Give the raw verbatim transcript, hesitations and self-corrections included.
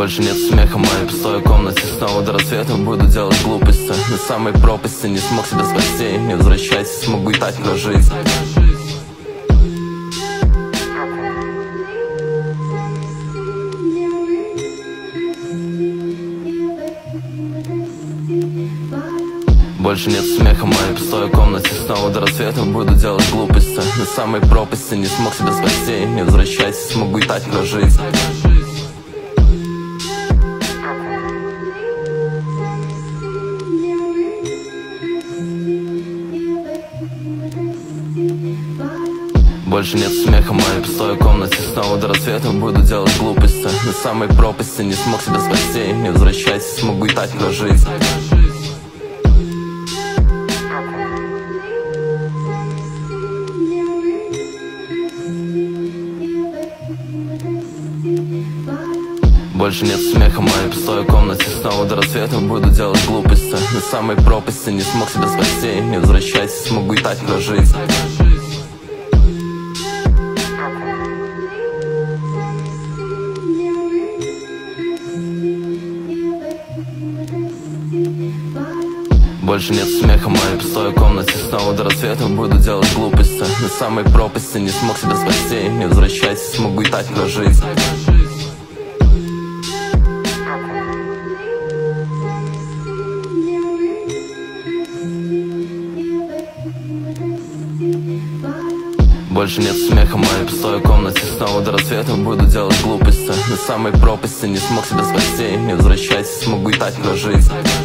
Больше нет смеха в моей пустой комнате. Снова до рассвета буду делать глупости. На самой пропасти не смог себя спасти. Не возвращайся, смогу и так прожить. Больше нет смеха в моей пустой комнате. Снова до рассвета буду делать глупости. На самой пропасти не смог себя спасти. Не возвращайся, смогу и так прожить. Больше нет смеха в моей пустой комнате. Снова до рассвета буду делать глупости. На самой пропасти не смог себя спасти. Не возвращайся, смогу и так прожить. Больше нет смеха в моей пустой комнате. Снова до рассвета буду делать глупости. На самой пропасти не смог себя спасти. Не возвращайся, смогу и так прожить. Больше нет смеха в моей пустой комнате. Снова до рассвета буду делать глупости. На самой пропасти не смог себя спасти. Не возвращайся, смогу и так прожить. Больше нет смеха в моей пустой комнате. Снова до рассвета буду делать глупости. На самой пропасти не смог себя спасти. Не возвращайся, смогу и так прожить.